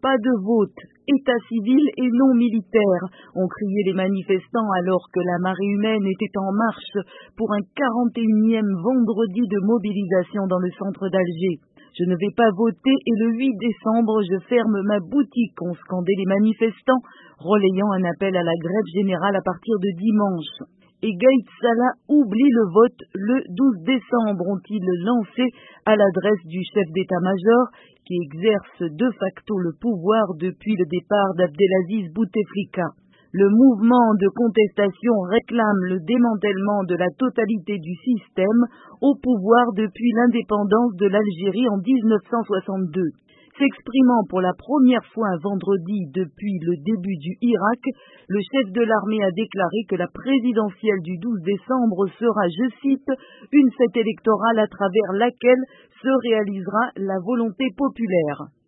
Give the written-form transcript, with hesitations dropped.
Pas de vote, état civil et non militaire, ont crié les manifestants alors que la marée humaine était en marche pour un 41e vendredi de mobilisation dans le centre d'Alger. Je ne vais pas voter et le 8 décembre, je ferme ma boutique, ont scandé les manifestants, relayant un appel à la grève générale à partir de dimanche. Et Gaïd Salah oublie le vote le 12 décembre, ont-ils lancé à l'adresse du chef d'état-major qui exerce de facto le pouvoir depuis le départ d'Abdelaziz Bouteflika. Le mouvement de contestation réclame le démantèlement de la totalité du système au pouvoir depuis l'indépendance de l'Algérie en 1962. S'exprimant pour la première fois un vendredi depuis le début du Irak, le chef de l'armée a déclaré que la présidentielle du 12 décembre sera, je cite, une fête électorale à travers laquelle se réalisera la volonté populaire.